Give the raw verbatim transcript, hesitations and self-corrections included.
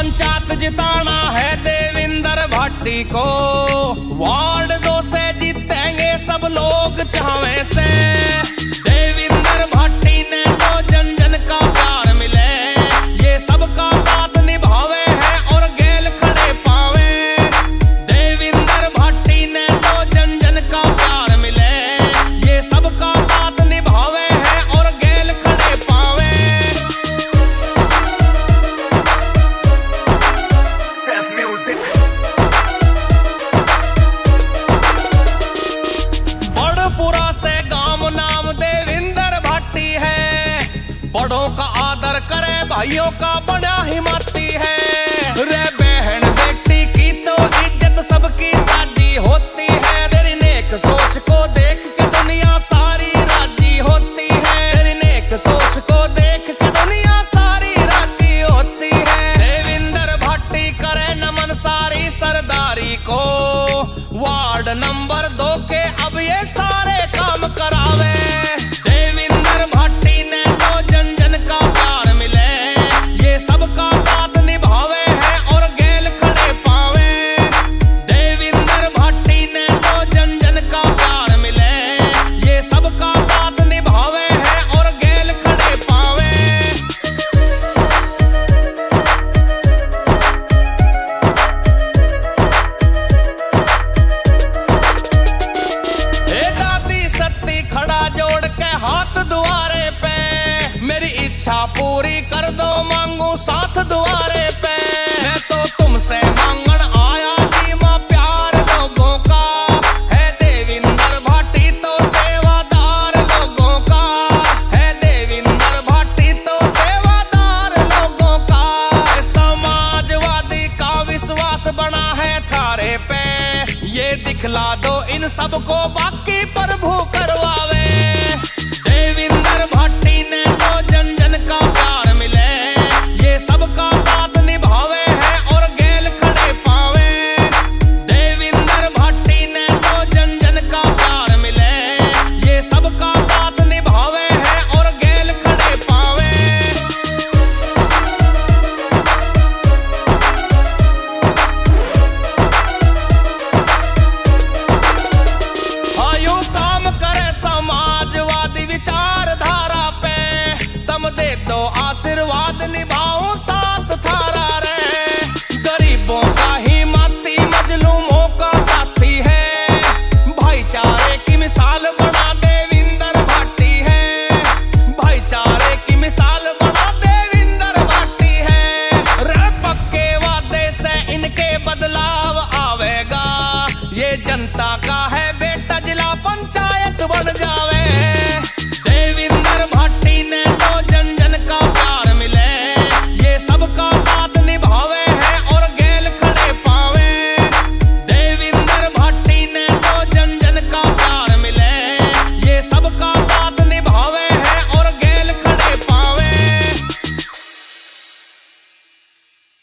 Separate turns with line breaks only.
पंचायत जिताना है देवेंद्र भाटी को। वार्ड दो से जीतेंगे सब लोग चावे से। देवेंद्र भाटी ने तो जन जन का प्यार मिले, ये सबका साथ निभावे है और गेल खड़े पावे। देवेंद्र भाटी ने तो जन जन का प्यार मिले, ये सबका साथ निभावे है और गेल खड़े पावे। बड़पुरा से गांव नाम देवेंद्र भाटी है, बड़ों का आदर करे भाइयों का बड़ा हिम्मती है। रे बहन बेटी की तो इज्जत सबकी साजी होती है, तेरी नेक सोच को देख के दुनिया सारी राजी होती है। तेरी नेक सोच को देख के दुनिया सारी राजी होती है। देवेंद्र भाटी करे नमन सारी सरदारी को, वार्ड नंबर दो के अब ये सारे काम करावे। देवेंद्र भाटी ने तो जन जन का प्यार मिले, ये सबका साथ निभावे है और गेल खड़े पावे। देवेंद्र भाटी ने तो जन जन का प्यार मिले, ये सबका साथ निभावे है और गेल खड़े पावे। हे दादी सत्ती खड़ा जोड़ के हाथ दुआरे पे, मेरी इच्छा पूरी कर दो मांगू साथ दुआरे पे। मैं तो तुमसे मांगन आया जी मां प्यार लोगों का, है देवेंद्र भाटी तो सेवादार लोगों का। है देवेंद्र भाटी तो सेवादार लोगों का। समाजवादी का विश्वास बना है थारे पे, ये दिखला दो इन सबको बाकी प्रभु करवावे।